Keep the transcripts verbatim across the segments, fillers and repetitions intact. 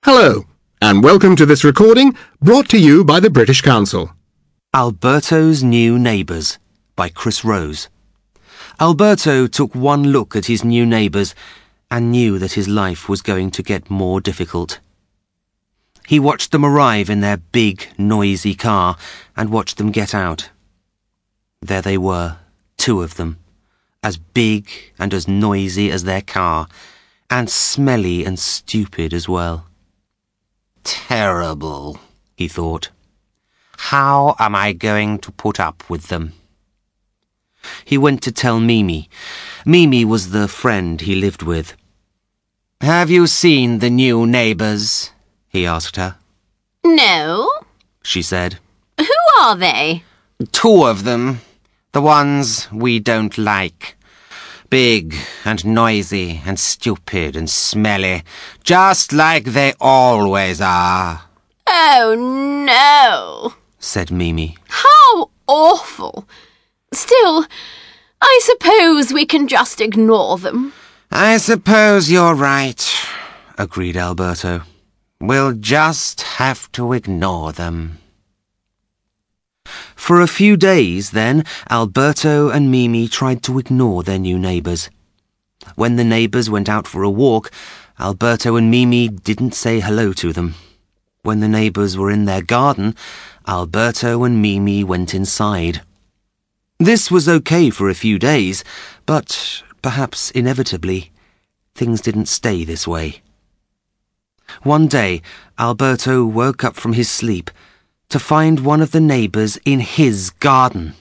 Hello, and welcome to this recording brought to you by the British Council. Alberto's New Neighbours by Chris Rose. Alberto took one look at his new neighbours and knew that his life was going to get more difficult. He watched them arrive in their big, noisy car and watched them get out. There they were, two of them, as big and as noisy as their car, and smelly and stupid as well. Terrible, he thought. How am I going to put up with them? He went to tell Mimi. Mimi was the friend he lived with. Have you seen the new neighbours? He asked her. No, she said. Who are they? Two of them. The ones we don't like. Big and noisy and stupid and smelly, just like they always are. Oh, no, said Mimi. How awful. Still, I suppose we can just ignore them. I suppose you're right, agreed Alberto. We'll just have to ignore them. For a few days, then, Alberto and Mimi tried to ignore their new neighbours. When the neighbours went out for a walk, Alberto and Mimi didn't say hello to them. When the neighbours were in their garden, Alberto and Mimi went inside. This was okay for a few days, but perhaps inevitably, things didn't stay this way. One day, Alberto woke up from his sleep to find one of the neighbours in his garden.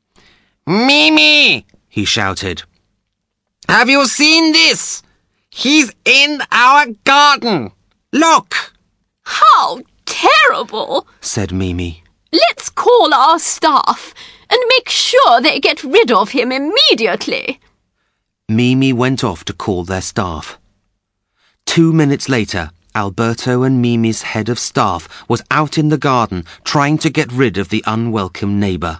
Mimi, he shouted. Have you seen this? He's in our garden. Look! How terrible, said Mimi. Let's call our staff and make sure they get rid of him immediately. Mimi went off to call their staff. Two minutes later, Alberto and Mimi's head of staff was out in the garden trying to get rid of the unwelcome neighbour.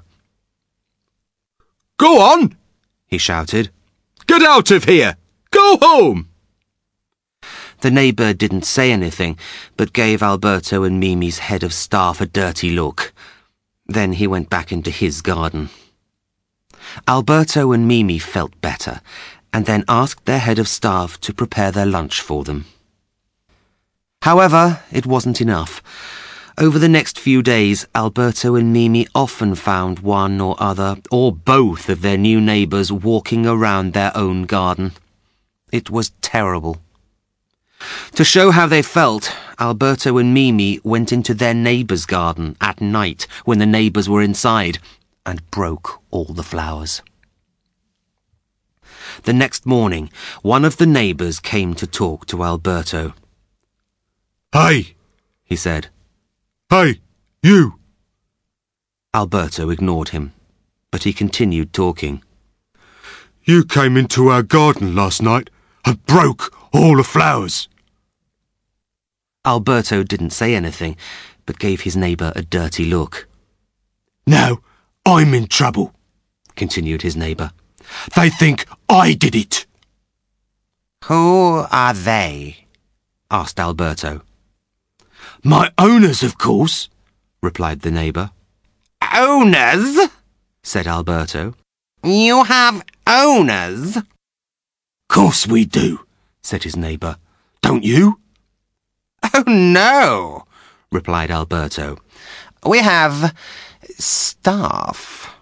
Go on, he shouted. Get out of here! Go home! The neighbour didn't say anything, but gave Alberto and Mimi's head of staff a dirty look. Then he went back into his garden. Alberto and Mimi felt better, and then asked their head of staff to prepare their lunch for them. However, it wasn't enough. Over the next few days, Alberto and Mimi often found one or other, or both of their new neighbours walking around their own garden. It was terrible. To show how they felt, Alberto and Mimi went into their neighbour's garden at night when the neighbours were inside and broke all the flowers. The next morning, one of the neighbours came to talk to Alberto. Hey, he said. Hey, you! Alberto ignored him, but he continued talking. You came into our garden last night and broke all the flowers. Alberto didn't say anything, but gave his neighbour a dirty look. Now I'm in trouble, continued his neighbour. They think I did it. Who are they? Asked Alberto. My owners, of course, replied the neighbour. Owners? Said Alberto. You have owners? Course we do, said his neighbour. Don't you? Oh, no, replied Alberto. We have staff.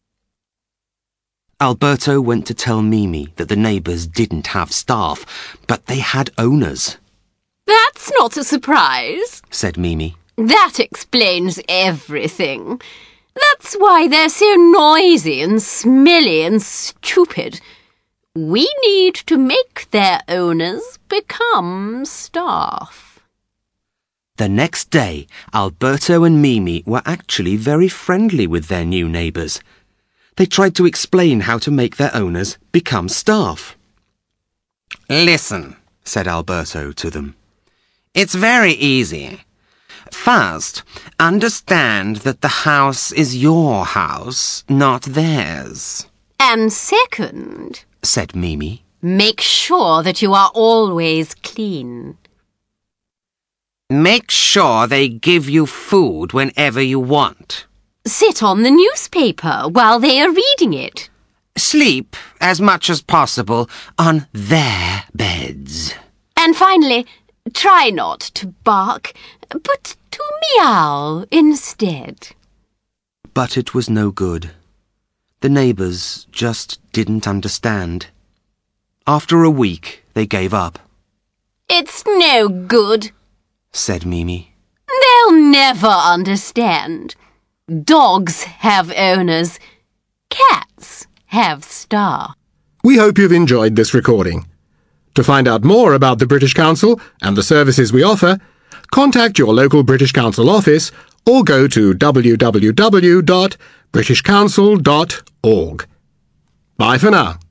Alberto went to tell Mimi that the neighbours didn't have staff, but they had owners. That's not a surprise, said Mimi. That explains everything. That's why they're so noisy and smelly and stupid. We need to make their owners become staff. The next day, Alberto and Mimi were actually very friendly with their new neighbours. They tried to explain how to make their owners become staff. Listen, said Alberto to them. It's very easy. First, understand that the house is your house, not theirs. And second, said Mimi, make sure that you are always clean. Make sure they give you food whenever you want. Sit on the newspaper while they are reading it. Sleep as much as possible on their beds. And finally, try not to bark, but to meow instead. But it was no good. The neighbours just didn't understand. After a week, they gave up. It's no good, said Mimi. They'll never understand. Dogs have owners. Cats have Star. We hope you've enjoyed this recording. To find out more about the British Council and the services we offer, contact your local British Council office or go to w w w dot british council dot org. Bye for now.